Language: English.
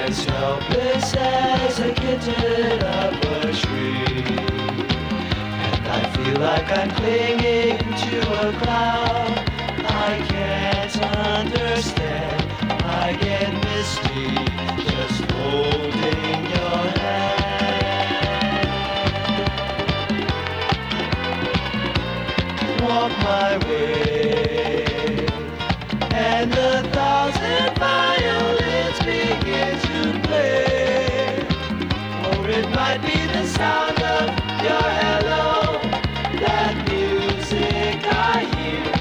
as helpless as a kitten up a tree. And I feel like I'm clinging to a cloud. I can't understand. I get misty just holding your hand. Walk my way, and 1,000 violins begin to play. Or it might be the sound of your hello, that music I hear